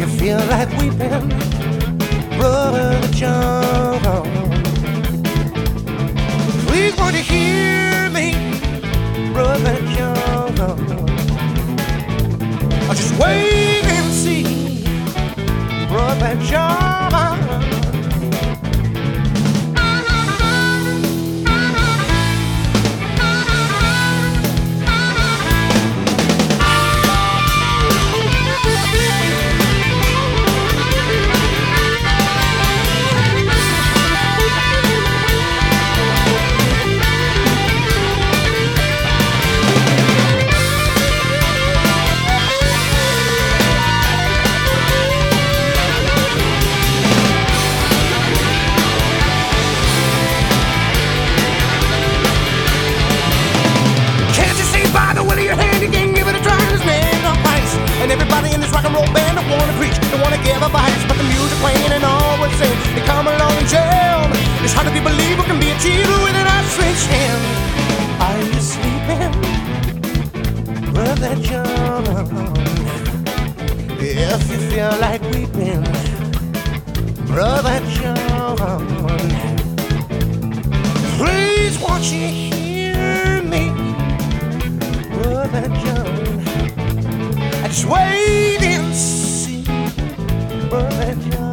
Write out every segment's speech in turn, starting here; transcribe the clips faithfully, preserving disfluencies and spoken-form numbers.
feel like weeping, Brother John, please won't you hear me, Brother John? I'll just wait and see, Brother John. And everybody in this rock and roll band don't wanna preach, don't wanna give advice, but the music playing and all we're saying, they come along and jam. It's hard to be believed what can be achieved with an outstretched hand. Are you sleeping, Brother John? If you feel like weeping, Brother John, please won't you hear me, Brother John? Just wait and see, Brother John.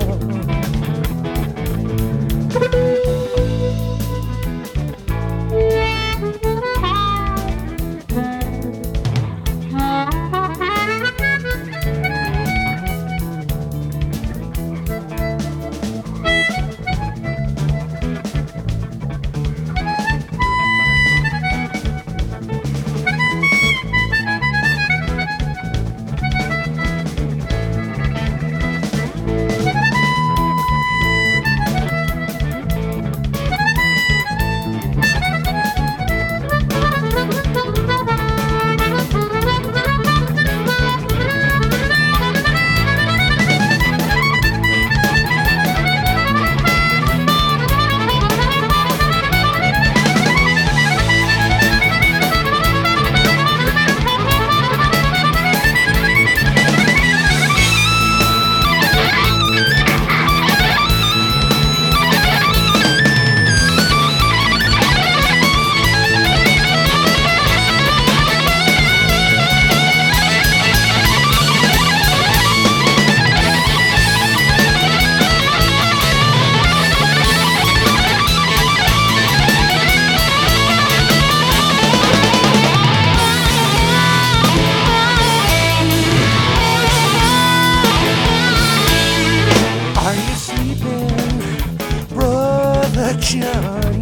John,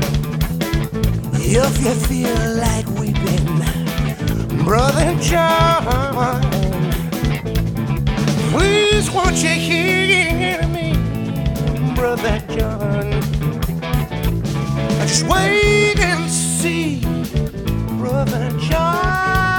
if you feel like weeping, Brother John, please won't you hear me, Brother John? Just wait and see, Brother John.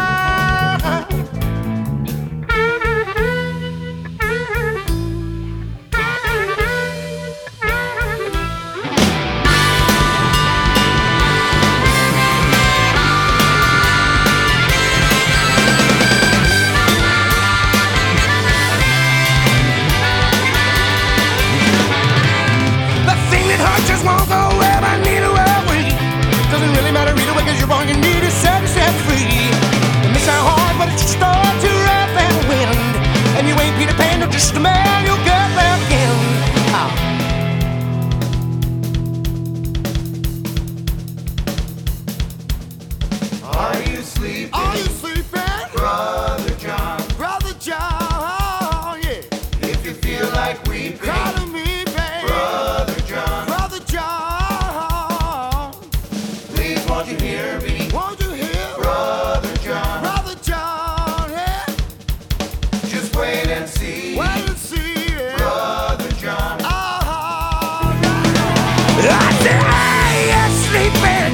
Won't go where I need to away. Doesn't really matter either way, cause you're all you need is set and set free. It may sound hard, but it's just start to rough and wind. And you ain't Peter Pan, you're just a man, you'll get left in. Oh. Are you sleeping? Are you sleeping? Brother John. Brother John, yeah. If you feel like weeping, cry to me. Won't you hear me? Won't you hear? Brother John. Brother John, yeah. Just wait and see. Wait and see, yeah. Brother John. Oh, yeah. I said, are you sleeping?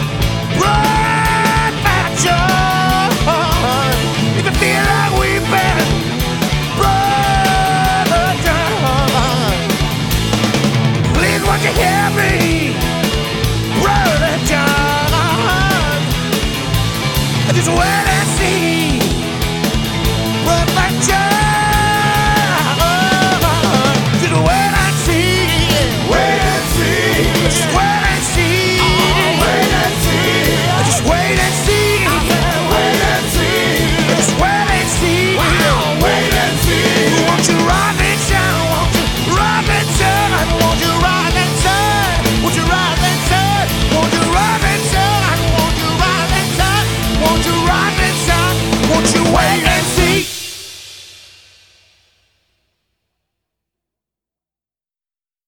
Brother John. If you feel like weeping, Brother John, please won't you hear me? Brother John. Just wait and see, Brother John.